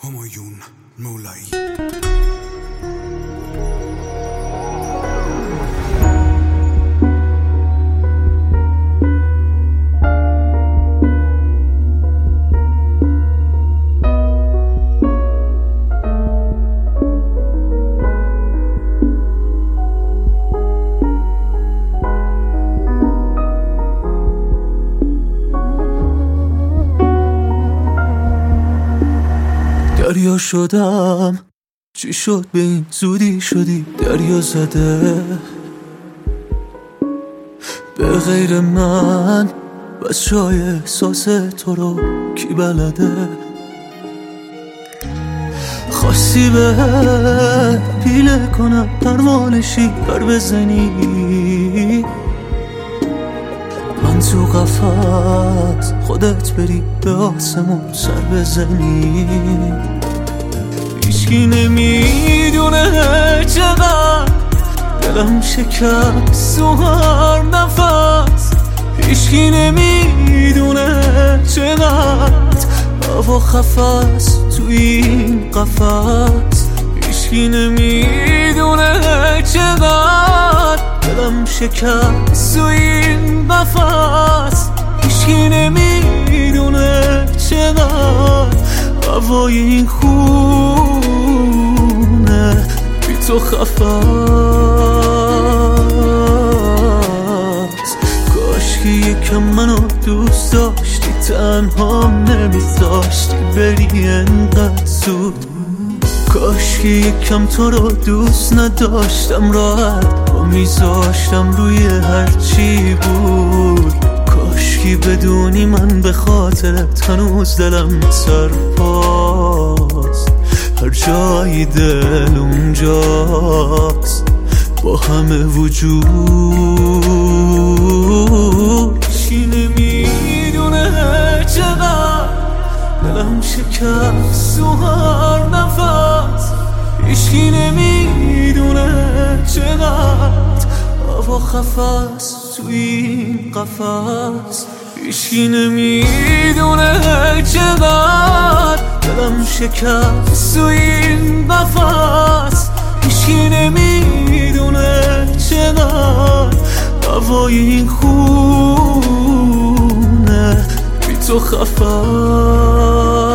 همایون مولایی. دریا شدم، چی شد به این زودی شدی دریا زده؟ به غیر من بس جای احساس تو رو کی بلده؟ خواستی به پیله کنم پروانشی پر بزنی، من تو قفس خودت بری به آسمون سر بزنی. هیچکی نمیدونه چقدر دلم شکست و هر نفس، هیچکی نمیدونه چقدر هوا خفست تو این قفس، هیچکی نمیدونه چقدر دلم شکست تو این قفس، هیچکی نمیدونه چقدر هوای این خونه بی تو خفست. کاشکی یکم منو دوست داشتی، تنها نمیذاشتی بری انقدر زود. کاشکی یکم تو رو دوست نداشتم، راحت با میذاشتم روی هرچی بود. کاشکی بدونی من به خاطرت هنوز دلم سرپاست، هر جای دل اونجاست با همه وجود. هیچی نمیدونه چقدر دلم شکست و هر نفس، هیچکی نمیدونه چقدر هوا خفست تو این قفس، هیچکی نمیدونه چقدر دلم شکست تو این قفس، هیچکی نمیدونه چقدر هوای این خونه بی تو خفست.